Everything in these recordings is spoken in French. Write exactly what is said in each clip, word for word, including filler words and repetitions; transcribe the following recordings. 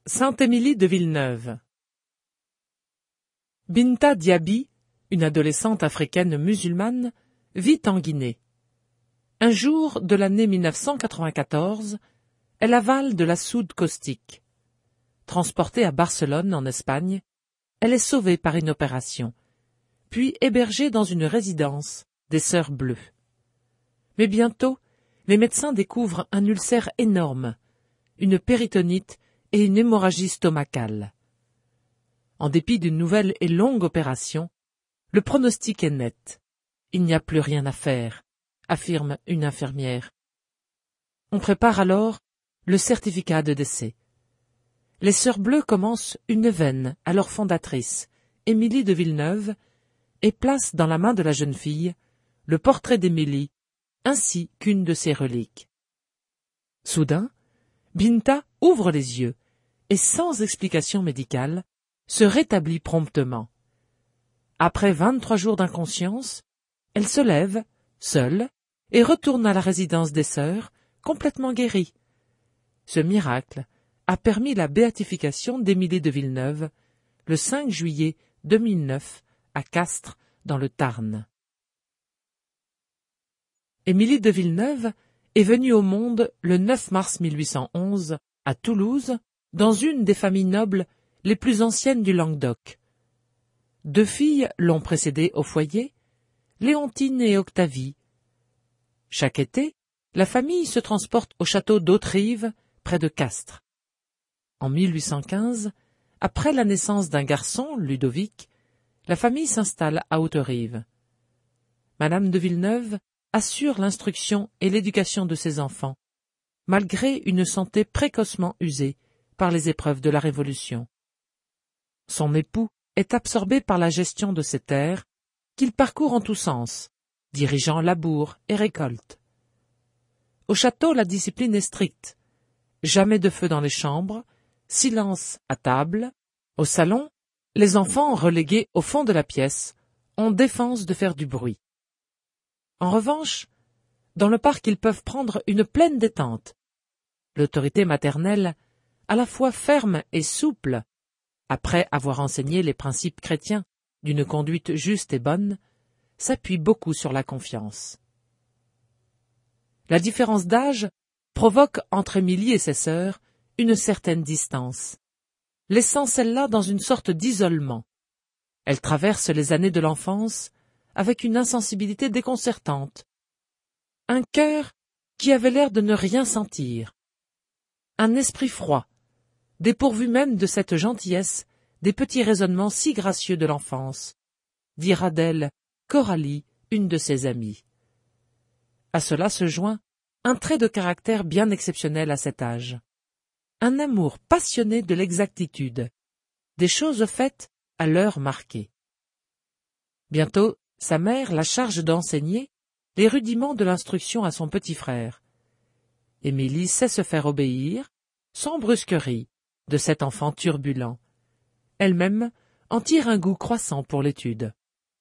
Sainte-Émilie de Villeneuve. Binta Diaby, une adolescente africaine musulmane, vit en Guinée. Un jour de l'année mille neuf cent quatre-vingt-quatorze, elle avale de la soude caustique. Transportée à Barcelone, en Espagne, elle est sauvée par une opération, puis hébergée dans une résidence des Sœurs Bleues. Mais bientôt, les médecins découvrent un ulcère énorme, une péritonite et une hémorragie stomacale. En dépit d'une nouvelle et longue opération, le pronostic est net. Il n'y a plus rien à faire, affirme une infirmière. On prépare alors le certificat de décès. Les Sœurs Bleues commencent une veine à leur fondatrice, Émilie de Villeneuve, et placent dans la main de la jeune fille le portrait d'Émilie, ainsi qu'une de ses reliques. Soudain, Binta ouvre les yeux et, sans explication médicale, se rétablit promptement. Après vingt-trois jours d'inconscience, elle se lève, seule, et retourne à la résidence des sœurs, complètement guérie. Ce miracle a permis la béatification d'Émilie de Villeneuve le cinq juillet deux mille neuf à Castres, dans le Tarn. Émilie de Villeneuve est venue au monde le neuf mars mille huit cent onze à Toulouse, dans une des familles nobles les plus anciennes du Languedoc. Deux filles l'ont précédée au foyer, Léontine et Octavie. Chaque été, la famille se transporte au château d'Hauterive, près de Castres. En mille huit cent quinze, après la naissance d'un garçon, Ludovic, la famille s'installe à Hauterive. Madame de Villeneuve assure l'instruction et l'éducation de ses enfants, malgré une santé précocement usée par les épreuves de la Révolution. Son époux est absorbé par la gestion de ses terres, qu'il parcourt en tous sens, dirigeant labour et récolte. Au château, la discipline est stricte. Jamais de feu dans les chambres, silence à table. Au salon, les enfants, relégués au fond de la pièce, ont défense de faire du bruit. En revanche, dans le parc, ils peuvent prendre une pleine détente. L'autorité maternelle, à la fois ferme et souple, après avoir enseigné les principes chrétiens d'une conduite juste et bonne, s'appuie beaucoup sur la confiance. La différence d'âge provoque entre Émilie et ses sœurs une certaine distance, laissant celle-là dans une sorte d'isolement. Elle traverse les années de l'enfance avec une insensibilité déconcertante, un cœur qui avait l'air de ne rien sentir, un esprit froid, dépourvu même de cette gentillesse des petits raisonnements si gracieux de l'enfance, dira d'elle Coralie, une de ses amies. À cela se joint un trait de caractère bien exceptionnel à cet âge, un amour passionné de l'exactitude, des choses faites à l'heure marquée. Bientôt, sa mère la charge d'enseigner les rudiments de l'instruction à son petit frère. Émilie sait se faire obéir, sans brusquerie, de cet enfant turbulent. Elle-même en tire un goût croissant pour l'étude.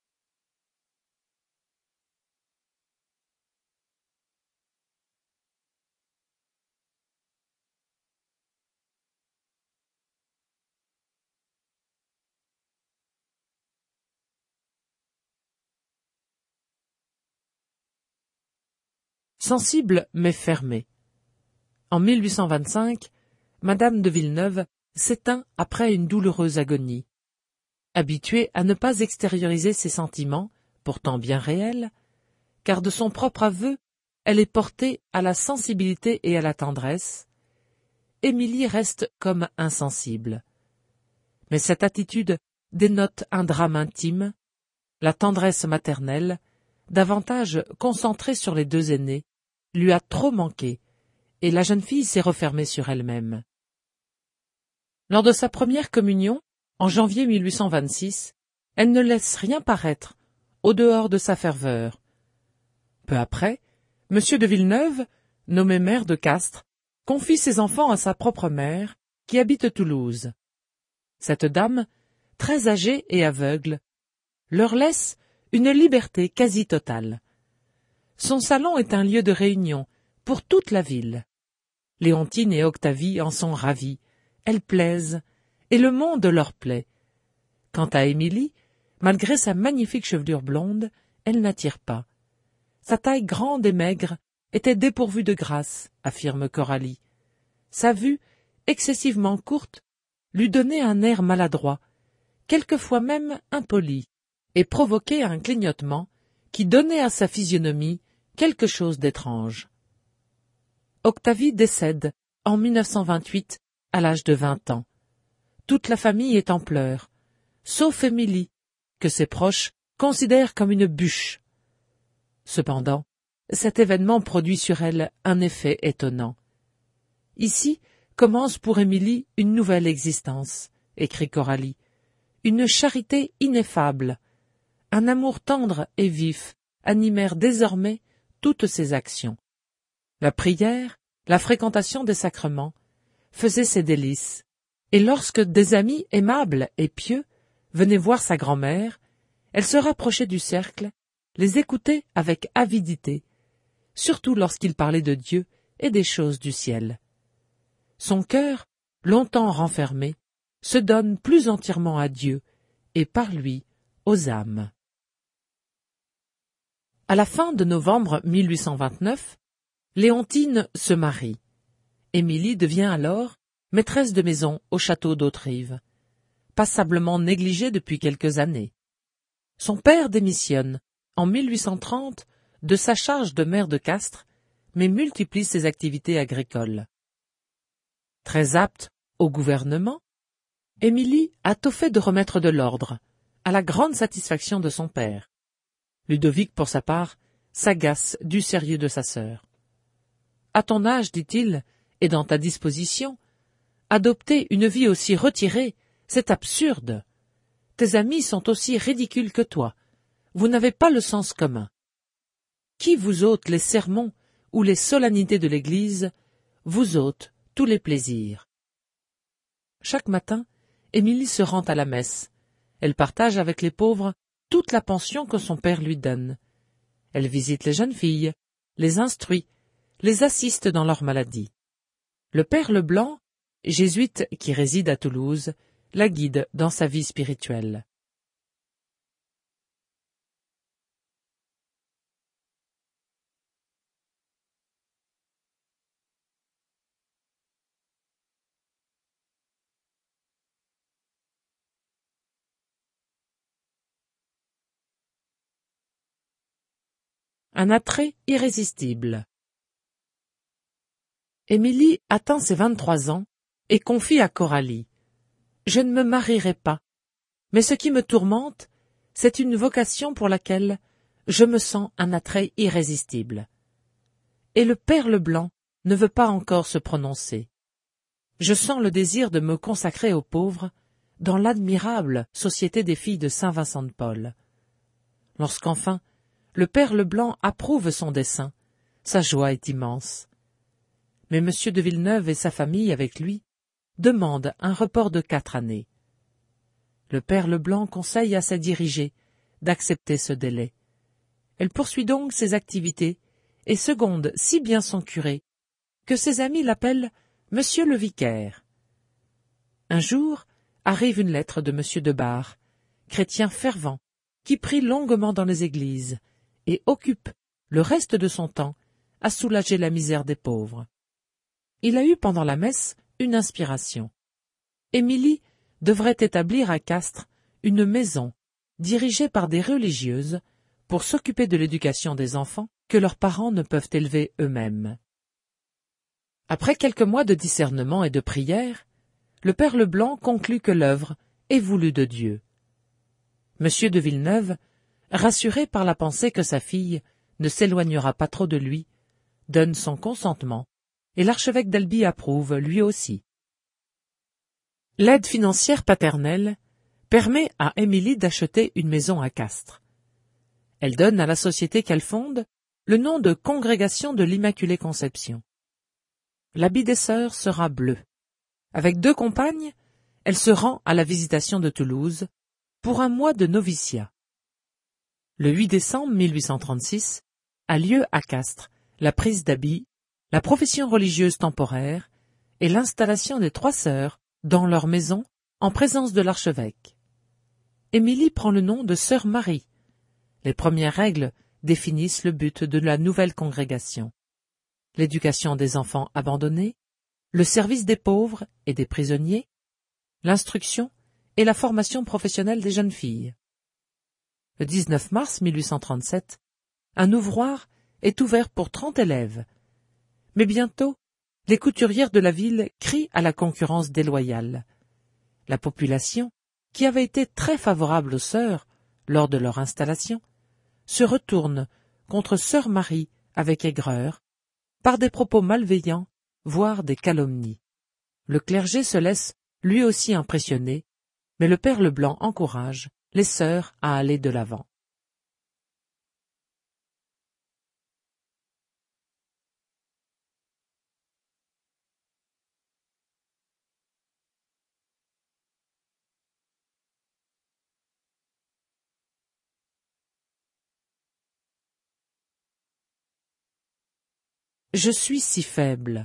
Sensible mais fermée. En mille huit cent vingt-cinq, Madame de Villeneuve s'éteint après une douloureuse agonie. Habituée à ne pas extérioriser ses sentiments, pourtant bien réels, car de son propre aveu, elle est portée à la sensibilité et à la tendresse, Émilie reste comme insensible. Mais cette attitude dénote un drame intime, la tendresse maternelle, davantage concentrée sur les deux aînés, lui a trop manqué, et la jeune fille s'est refermée sur elle-même. Lors de sa première communion, en janvier mille huit cent vingt-six, elle ne laisse rien paraître, au dehors de sa ferveur. Peu après, M. de Villeneuve, nommé maire de Castres, confie ses enfants à sa propre mère, qui habite Toulouse. Cette dame, très âgée et aveugle, leur laisse une liberté quasi totale. Son salon est un lieu de réunion pour toute la ville. Léontine et Octavie en sont ravies, elles plaisent, et le monde leur plaît. Quant à Émilie, malgré sa magnifique chevelure blonde, elle n'attire pas. Sa taille grande et maigre était dépourvue de grâce, affirme Coralie. Sa vue, excessivement courte, lui donnait un air maladroit, quelquefois même impoli, et provoquait un clignotement qui donnait à sa physionomie quelque chose d'étrange. Octavie décède en mille neuf cent vingt-huit à l'âge de vingt ans. Toute la famille est en pleurs, sauf Émilie, que ses proches considèrent comme une bûche. Cependant, cet événement produit sur elle un effet étonnant. Ici commence pour Émilie une nouvelle existence, écrit Coralie, une charité ineffable, un amour tendre et vif animèrent désormais toutes ses actions. La prière, la fréquentation des sacrements faisaient ses délices, et lorsque des amis aimables et pieux venaient voir sa grand-mère, elle se rapprochait du cercle, les écoutait avec avidité, surtout lorsqu'il parlait de Dieu et des choses du ciel. Son cœur, longtemps renfermé, se donne plus entièrement à Dieu et par lui aux âmes. À la fin de novembre mille huit cent vingt-neuf, Léontine se marie. Émilie devient alors maîtresse de maison au château d'Hauterive, passablement négligée depuis quelques années. Son père démissionne, en mille huit cent trente, de sa charge de maire de Castres, mais multiplie ses activités agricoles. Très apte au gouvernement, Émilie a tôt fait de remettre de l'ordre, à la grande satisfaction de son père. Ludovic, pour sa part, s'agace du sérieux de sa sœur. « À ton âge, dit-il, et dans ta disposition, adopter une vie aussi retirée, c'est absurde. Tes amis sont aussi ridicules que toi. Vous n'avez pas le sens commun. Qui vous ôte les sermons ou les solennités de l'Église, vous ôte tous les plaisirs. » Chaque matin, Émilie se rend à la messe. Elle partage avec les pauvres toute la pension que son père lui donne. Elle visite les jeunes filles, les instruit, les assiste dans leur maladie. Le père Leblanc, jésuite qui réside à Toulouse, la guide dans sa vie spirituelle. Un attrait irrésistible. Émilie atteint ses vingt-trois ans et confie à Coralie. « Je ne me marierai pas, mais ce qui me tourmente, c'est une vocation pour laquelle je me sens un attrait irrésistible. » Et le père Leblanc ne veut pas encore se prononcer. « Je sens le désir de me consacrer aux pauvres dans l'admirable Société des filles de Saint-Vincent-de-Paul. » Lorsqu'enfin le père Leblanc approuve son dessein, sa joie est immense. Mais M. de Villeneuve et sa famille avec lui demandent un report de quatre années. Le père Leblanc conseille à sa dirigée d'accepter ce délai. Elle poursuit donc ses activités et seconde si bien son curé que ses amis l'appellent Monsieur le vicaire. Un jour arrive une lettre de M. de Bar, chrétien fervent, qui prie longuement dans les églises et occupe le reste de son temps à soulager la misère des pauvres. Il a eu pendant la messe une inspiration. Émilie devrait établir à Castres une maison dirigée par des religieuses pour s'occuper de l'éducation des enfants que leurs parents ne peuvent élever eux-mêmes. Après quelques mois de discernement et de prière, le père Leblanc conclut que l'œuvre est voulue de Dieu. Monsieur de Villeneuve, rassuré par la pensée que sa fille ne s'éloignera pas trop de lui, donne son consentement, et l'archevêque d'Albi approuve lui aussi. L'aide financière paternelle permet à Émilie d'acheter une maison à Castres. Elle donne à la société qu'elle fonde le nom de Congrégation de l'Immaculée Conception. L'habit des sœurs sera bleu. Avec deux compagnes, elle se rend à la Visitation de Toulouse pour un mois de noviciat. Le huit décembre mille huit cent trente-six a lieu à Castres la prise d'habit, la profession religieuse temporaire et l'installation des trois sœurs dans leur maison, en présence de l'archevêque. Émilie prend le nom de sœur Marie. Les premières règles définissent le but de la nouvelle congrégation. L'éducation des enfants abandonnés, le service des pauvres et des prisonniers, l'instruction et la formation professionnelle des jeunes filles. Le dix-neuf mars mille huit cent trente-sept, un ouvroir est ouvert pour trente élèves. Mais bientôt, les couturières de la ville crient à la concurrence déloyale. La population, qui avait été très favorable aux sœurs lors de leur installation, se retourne contre sœur Marie avec aigreur, par des propos malveillants, voire des calomnies. Le clergé se laisse lui aussi impressionner, mais le père Leblanc encourage les sœurs à aller de l'avant. Je suis si faible.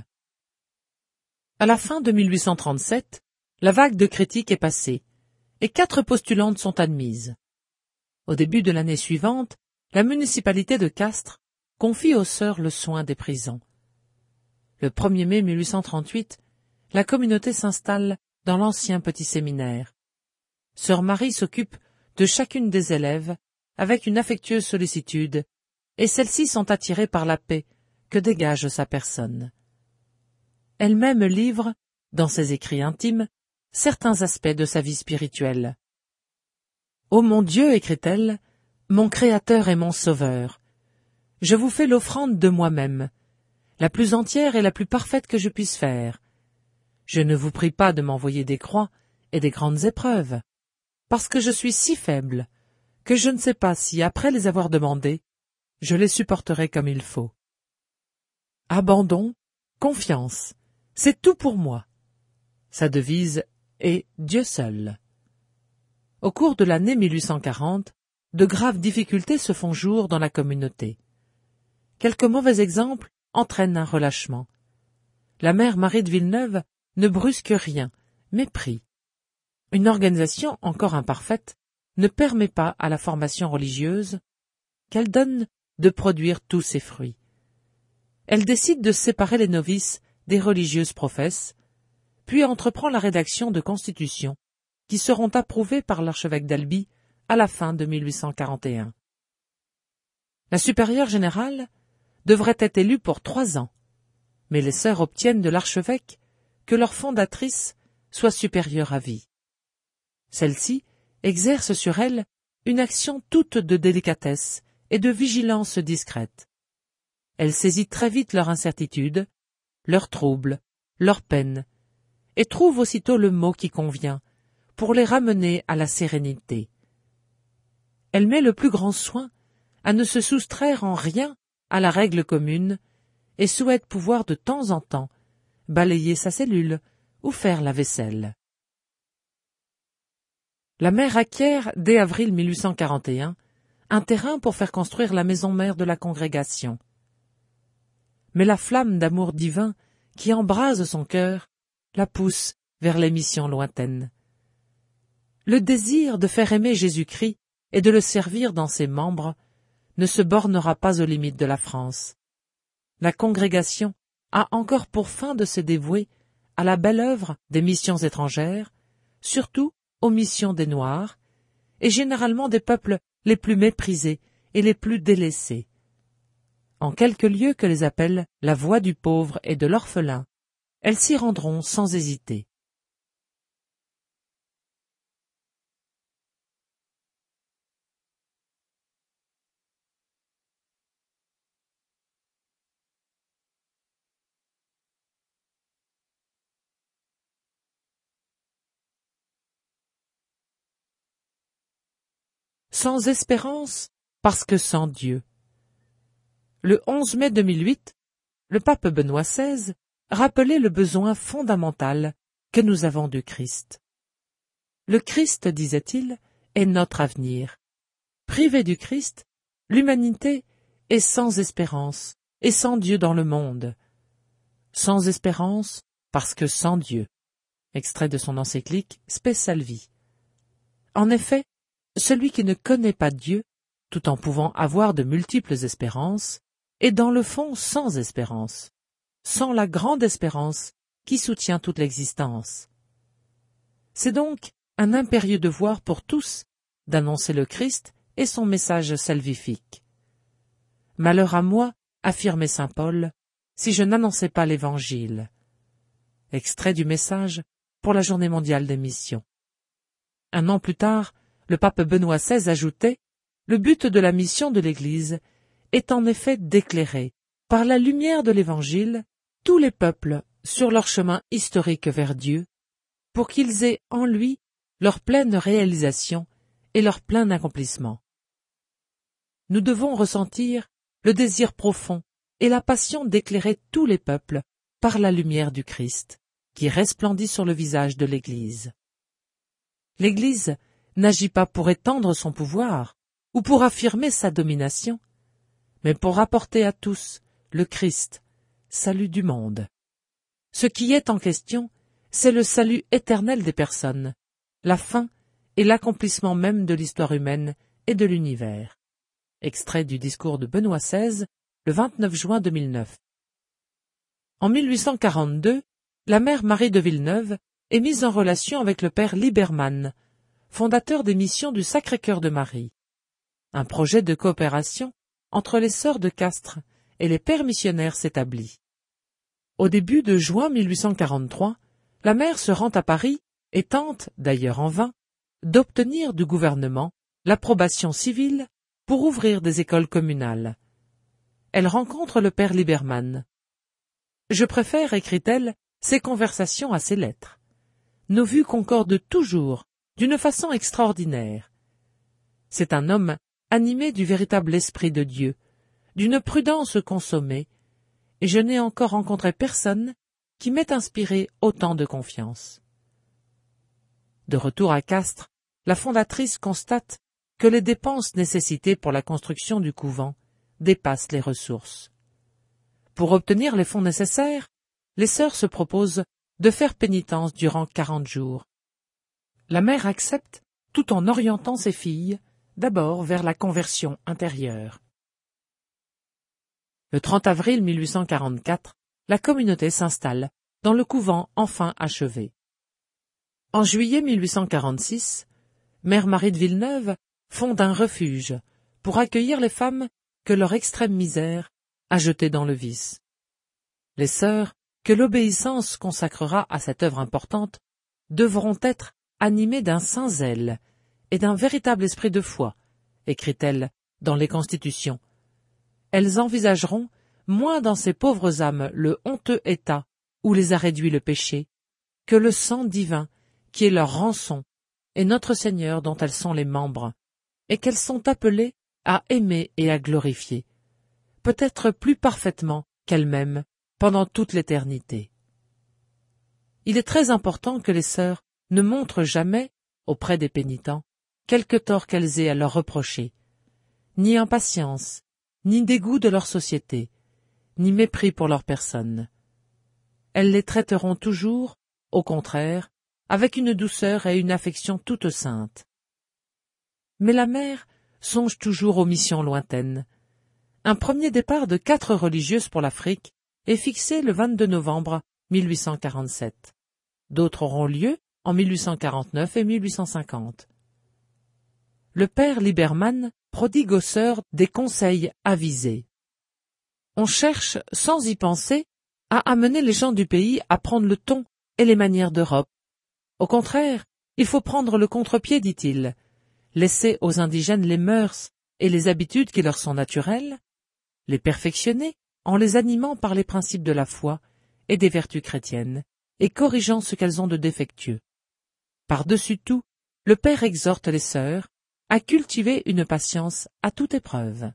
À la fin de mille huit cent trente-sept, la vague de critiques est passée, et quatre postulantes sont admises. Au début de l'année suivante, la municipalité de Castres confie aux sœurs le soin des prisons. Le premier mai mille huit cent trente-huit, la communauté s'installe dans l'ancien petit séminaire. Sœur Marie s'occupe de chacune des élèves avec une affectueuse sollicitude, et celles-ci sont attirées par la paix que dégage sa personne. Elle-même livre, dans ses écrits intimes, certains aspects de sa vie spirituelle. « Ô mon Dieu, écrit-elle, mon Créateur et mon Sauveur, je vous fais l'offrande de moi-même, la plus entière et la plus parfaite que je puisse faire. Je ne vous prie pas de m'envoyer des croix et des grandes épreuves, parce que je suis si faible que je ne sais pas si, après les avoir demandées, je les supporterai comme il faut. Abandon, confiance, c'est tout pour moi. » Sa devise est « Dieu seul ». Au cours de l'année mille huit cent quarante, de graves difficultés se font jour dans la communauté. Quelques mauvais exemples entraînent un relâchement. La mère Marie de Villeneuve ne brusque rien, mais prie. Une organisation encore imparfaite ne permet pas à la formation religieuse qu'elle donne de produire tous ses fruits. Elle décide de séparer les novices des religieuses professes, puis entreprend la rédaction de constitutions qui seront approuvées par l'archevêque d'Albi à la fin de mille huit cent quarante et un. La supérieure générale devrait être élue pour trois ans, mais les sœurs obtiennent de l'archevêque que leur fondatrice soit supérieure à vie. Celle-ci exerce sur elle une action toute de délicatesse et de vigilance discrète. Elle saisit très vite leur incertitude, leurs troubles, leurs peines, et trouve aussitôt le mot qui convient pour les ramener à la sérénité. Elle met le plus grand soin à ne se soustraire en rien à la règle commune et souhaite pouvoir de temps en temps balayer sa cellule ou faire la vaisselle. La mère acquiert, dès avril mille huit cent quarante et un, un terrain pour faire construire la maison mère de la congrégation. Mais la flamme d'amour divin qui embrase son cœur la pousse vers les missions lointaines. Le désir de faire aimer Jésus-Christ et de le servir dans ses membres ne se bornera pas aux limites de la France. La congrégation a encore pour fin de se dévouer à la belle œuvre des missions étrangères, surtout aux missions des Noirs, et généralement des peuples les plus méprisés et les plus délaissés. En quelque lieu que les appelle la voie du pauvre et de l'orphelin, elles s'y rendront sans hésiter. Sans espérance, parce que sans Dieu. Le onze mai deux mille huit, le pape Benoît seize rappelait le besoin fondamental que nous avons du Christ. Le Christ, disait-il, est notre avenir. Privée du Christ, l'humanité est sans espérance et sans Dieu dans le monde. Sans espérance, parce que sans Dieu. extrait de son encyclique Spe Salvi. En effet, celui qui ne connaît pas Dieu, tout en pouvant avoir de multiples espérances, est dans le fond sans espérance, sans la grande espérance qui soutient toute l'existence. C'est donc un impérieux devoir pour tous d'annoncer le Christ et son message salvifique. Malheur à moi, affirmait saint Paul, si je n'annonçais pas l'Évangile. Extrait du message pour la Journée mondiale des missions. Un an plus tard, le pape Benoît seize ajoutait « Le but de la mission de l'Église est en effet d'éclairer, par la lumière de l'Évangile, tous les peuples sur leur chemin historique vers Dieu, pour qu'ils aient en lui leur pleine réalisation et leur plein accomplissement. » Nous devons ressentir le désir profond et la passion d'éclairer tous les peuples par la lumière du Christ, qui resplendit sur le visage de l'Église. L'Église n'agit pas pour étendre son pouvoir ou pour affirmer sa domination, mais pour apporter à tous le Christ, salut du monde. Ce qui est en question, c'est le salut éternel des personnes, la fin et l'accomplissement même de l'histoire humaine et de l'univers. Extrait du discours de Benoît seize, le vingt-neuf juin deux mille neuf. En mille huit cent quarante-deux, la mère Marie de Villeneuve est mise en relation avec le père Liberman, fondateur des missions du Sacré-Cœur de Marie. Un projet de coopération entre les sœurs de Castres et les pères missionnaires s'établit. Au début de juin mille huit cent quarante-trois, la mère se rend à Paris et tente, d'ailleurs en vain, d'obtenir du gouvernement l'approbation civile pour ouvrir des écoles communales. Elle rencontre le père Liberman. « Je préfère, écrit-elle, ces conversations à ces lettres. Nos vues concordent toujours, d'une façon extraordinaire. C'est un homme animé du véritable esprit de Dieu, d'une prudence consommée, et je n'ai encore rencontré personne qui m'ait inspiré autant de confiance. » De retour à Castres, la fondatrice constate que les dépenses nécessitées pour la construction du couvent dépassent les ressources. Pour obtenir les fonds nécessaires, les sœurs se proposent de faire pénitence durant quarante jours. La mère accepte tout en orientant ses filles d'abord vers la conversion intérieure. Le trente avril mille huit cent quarante-quatre, la communauté s'installe dans le couvent enfin achevé. En juillet mille huit cent quarante-six, mère Marie de Villeneuve fonde un refuge pour accueillir les femmes que leur extrême misère a jetées dans le vice. Les sœurs, que l'obéissance consacrera à cette œuvre importante, devront être animées d'un saint zèle et d'un véritable esprit de foi, écrit-elle dans les Constitutions. Elles envisageront moins dans ces pauvres âmes le honteux état où les a réduits le péché, que le sang divin qui est leur rançon et notre Seigneur dont elles sont les membres, et qu'elles sont appelées à aimer et à glorifier, peut-être plus parfaitement qu'elles-mêmes pendant toute l'éternité. Il est très important que les sœurs ne montrent jamais, auprès des pénitents, quelque tort qu'elles aient à leur reprocher, ni impatience, ni dégoût de leur société, ni mépris pour leur personne. Elles les traiteront toujours, au contraire, avec une douceur et une affection toutes saintes. Mais la mère songe toujours aux missions lointaines. Un premier départ de quatre religieuses pour l'Afrique est fixé le vingt-deux novembre mille huit cent quarante-sept. D'autres auront lieu en mille huit cent quarante-neuf et mille huit cent cinquante. Le père Liberman prodigue aux sœurs des conseils avisés. On cherche, sans y penser, à amener les gens du pays à prendre le ton et les manières d'Europe. Au contraire, il faut prendre le contre-pied, dit-il, laisser aux indigènes les mœurs et les habitudes qui leur sont naturelles, les perfectionner en les animant par les principes de la foi et des vertus chrétiennes, et corrigeant ce qu'elles ont de défectueux. Par-dessus tout, le Père exhorte les sœurs à cultiver une patience à toute épreuve.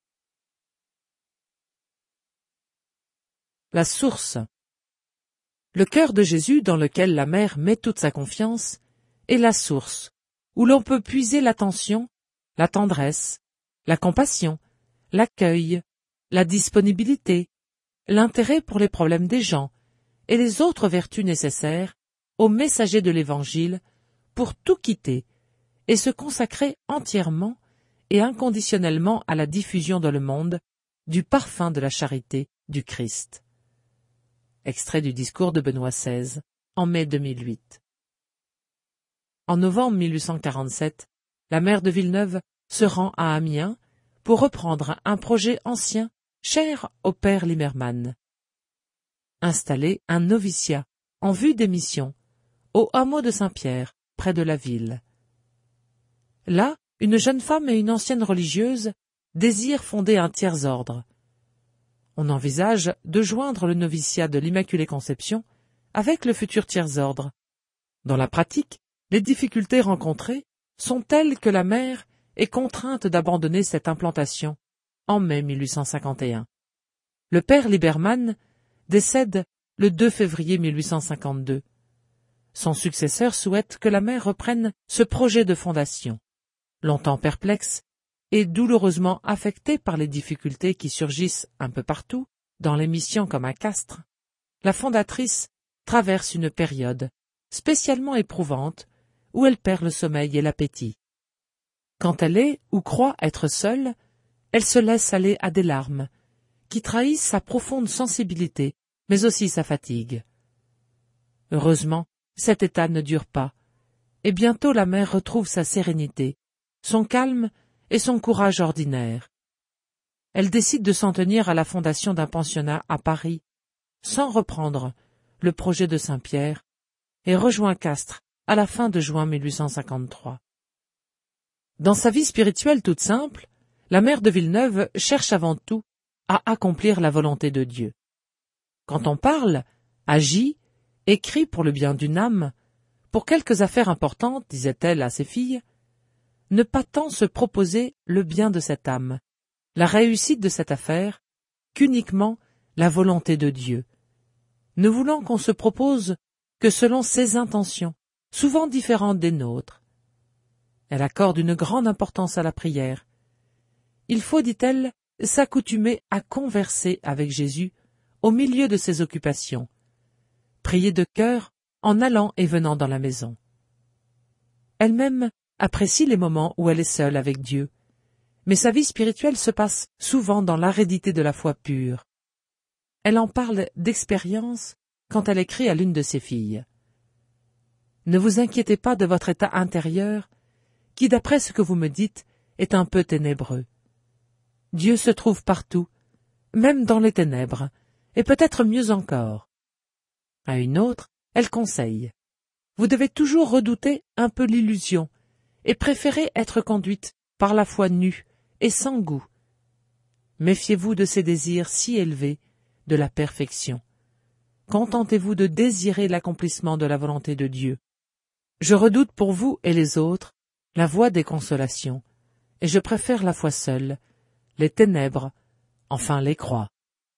La source. Le cœur de Jésus, dans lequel la mère met toute sa confiance, est la source où l'on peut puiser l'attention, la tendresse, la compassion, l'accueil, la disponibilité, l'intérêt pour les problèmes des gens et les autres vertus nécessaires aux messagers de l'Évangile pour tout quitter et se consacrer entièrement et inconditionnellement à la diffusion dans le monde du parfum de la charité du Christ. Extrait du discours de Benoît seize, en mai deux mille huit. En novembre mille huit cent quarante-sept, la mère de Villeneuve se rend à Amiens pour reprendre un projet ancien cher au père Limmermann. Installer un noviciat en vue des missions au hameau de Saint-Pierre, près de la ville. Là, une jeune femme et une ancienne religieuse désirent fonder un tiers-ordre. On envisage de joindre le noviciat de l'Immaculée Conception avec le futur tiers-ordre. Dans la pratique, les difficultés rencontrées sont telles que la mère est contrainte d'abandonner cette implantation en mai mille huit cent cinquante et un. Le père Limmermann décède le deux février mille huit cent cinquante-deux. Son successeur souhaite que la mère reprenne ce projet de fondation. Longtemps perplexe et douloureusement affectée par les difficultés qui surgissent un peu partout, dans les missions comme à Castres, la fondatrice traverse une période spécialement éprouvante où elle perd le sommeil et l'appétit. Quand elle est ou croit être seule, elle se laisse aller à des larmes, qui trahissent sa profonde sensibilité, mais aussi sa fatigue. Heureusement, cet état ne dure pas, et bientôt la mère retrouve sa sérénité, son calme et son courage ordinaire. Elle décide de s'en tenir à la fondation d'un pensionnat à Paris, sans reprendre le projet de Saint-Pierre, et rejoint Castres à la fin de juin mille huit cent cinquante-trois. Dans sa vie spirituelle toute simple, la mère de Villeneuve cherche avant tout à accomplir la volonté de Dieu. Quand on parle, agit, écrit pour le bien d'une âme, pour quelques affaires importantes, disait-elle à ses filles, ne pas tant se proposer le bien de cette âme, la réussite de cette affaire, qu'uniquement la volonté de Dieu, ne voulant qu'on se propose que selon ses intentions, souvent différentes des nôtres. Elle accorde une grande importance à la prière. Il faut, dit-elle, s'accoutumer à converser avec Jésus au milieu de ses occupations, prier de cœur en allant et venant dans la maison. Elle-même apprécie les moments où elle est seule avec Dieu, mais sa vie spirituelle se passe souvent dans l'aridité de la foi pure. Elle en parle d'expérience quand elle écrit à l'une de ses filles. « Ne vous inquiétez pas de votre état intérieur, qui, d'après ce que vous me dites, est un peu ténébreux. Dieu se trouve partout, même dans les ténèbres, et peut-être mieux encore. » À une autre, elle conseille. « Vous devez toujours redouter un peu l'illusion, et préférer être conduite par la foi nue et sans goût. Méfiez-vous de ces désirs si élevés de la perfection. Contentez-vous de désirer l'accomplissement de la volonté de Dieu. Je redoute pour vous et les autres la voie des consolations, et je préfère la foi seule, les ténèbres, enfin les croix. »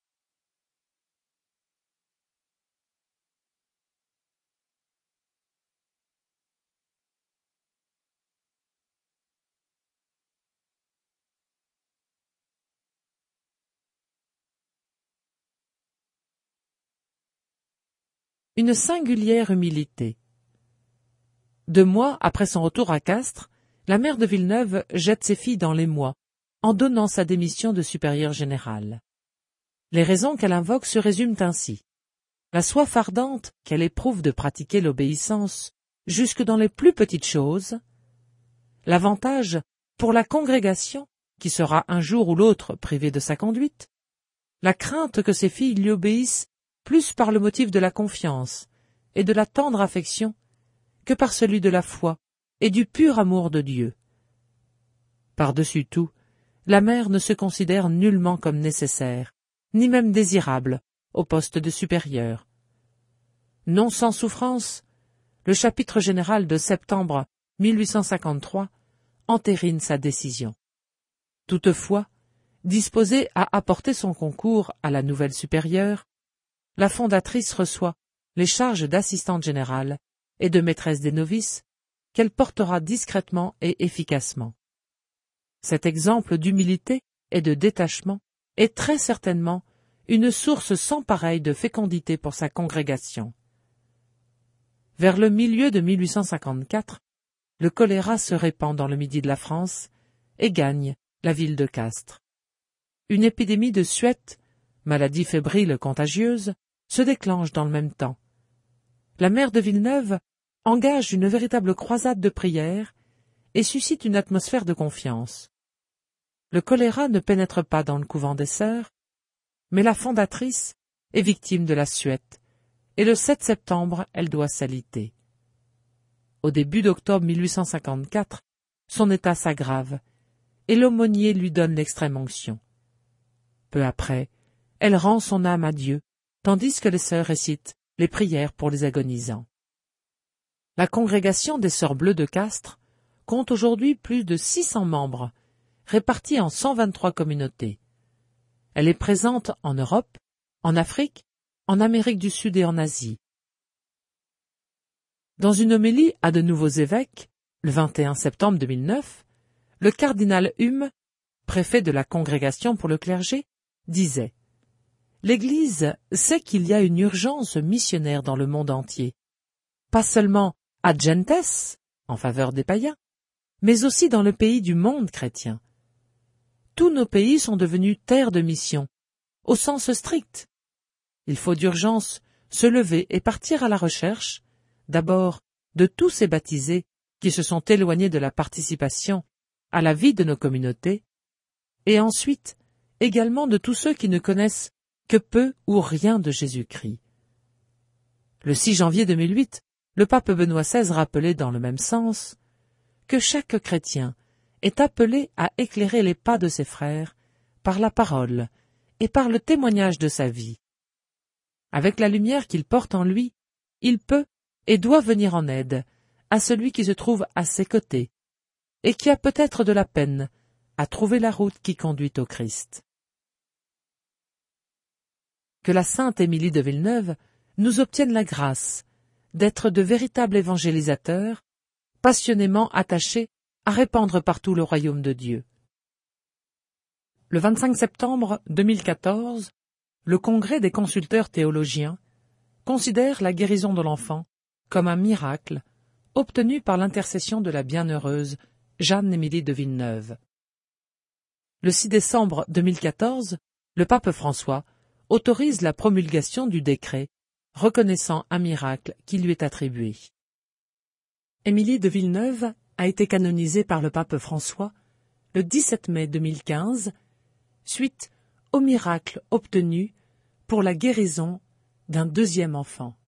Une singulière humilité. Deux mois après son retour à Castres, la mère de Villeneuve jette ses filles dans l'émoi, en donnant sa démission de supérieure générale. Les raisons qu'elle invoque se résument ainsi. La soif ardente qu'elle éprouve de pratiquer l'obéissance jusque dans les plus petites choses, l'avantage pour la congrégation qui sera un jour ou l'autre privée de sa conduite, la crainte que ses filles lui obéissent plus par le motif de la confiance et de la tendre affection que par celui de la foi et du pur amour de Dieu. Par-dessus tout, la mère ne se considère nullement comme nécessaire, ni même désirable, au poste de supérieur. Non sans souffrance, le chapitre général de septembre mille huit cent cinquante-trois entérine sa décision. Toutefois, disposée à apporter son concours à la nouvelle supérieure, la fondatrice reçoit les charges d'assistante générale et de maîtresse des novices qu'elle portera discrètement et efficacement. Cet exemple d'humilité et de détachement est très certainement une source sans pareille de fécondité pour sa congrégation. Vers le milieu de mille huit cent cinquante-quatre, le choléra se répand dans le midi de la France et gagne la ville de Castres. Une épidémie de suette, maladie fébrile contagieuse, se déclenche dans le même temps. La maire de Villeneuve engage une véritable croisade de prières et suscite une atmosphère de confiance. Le choléra ne pénètre pas dans le couvent des sœurs, mais la fondatrice est victime de la suette, et le sept septembre elle doit s'aliter. Au début d'octobre mille huit cent cinquante-quatre, son état s'aggrave, et l'aumônier lui donne l'extrême-onction. Peu après, elle rend son âme à Dieu, tandis que les sœurs récitent les prières pour les agonisants. La congrégation des Sœurs Bleues de Castres compte aujourd'hui plus de six cents membres, répartis en cent vingt-trois communautés. Elle est présente en Europe, en Afrique, en Amérique du Sud et en Asie. Dans une homélie à de nouveaux évêques, le vingt et un septembre deux mille neuf, le cardinal Hume, préfet de la Congrégation pour le clergé, disait « L'Église sait qu'il y a une urgence missionnaire dans le monde entier, pas seulement ad gentes, en faveur des païens, mais aussi dans le pays du monde chrétien. Tous nos pays sont devenus terres de mission, au sens strict. Il faut d'urgence se lever et partir à la recherche, d'abord de tous ces baptisés qui se sont éloignés de la participation à la vie de nos communautés, et ensuite également de tous ceux qui ne connaissent que peu ou rien de Jésus-Christ. » Le six janvier deux mille huit, le pape Benoît seize rappelait dans le même sens que chaque chrétien est appelé à éclairer les pas de ses frères par la parole et par le témoignage de sa vie. Avec la lumière qu'il porte en lui, il peut et doit venir en aide à celui qui se trouve à ses côtés et qui a peut-être de la peine à trouver la route qui conduit au Christ. Que la sainte Émilie de Villeneuve nous obtienne la grâce d'être de véritables évangélisateurs, passionnément attachés à répandre partout le royaume de Dieu. Le vingt-cinq septembre deux mille quatorze, le Congrès des consulteurs théologiens considère la guérison de l'enfant comme un miracle obtenu par l'intercession de la bienheureuse Jeanne-Émilie de Villeneuve. Le six décembre deux mille quatorze, le pape François autorise la promulgation du décret reconnaissant un miracle qui lui est attribué. Émilie de Villeneuve a été canonisée par le pape François le dix-sept mai deux mille quinze, suite au miracle obtenu pour la guérison d'un deuxième enfant.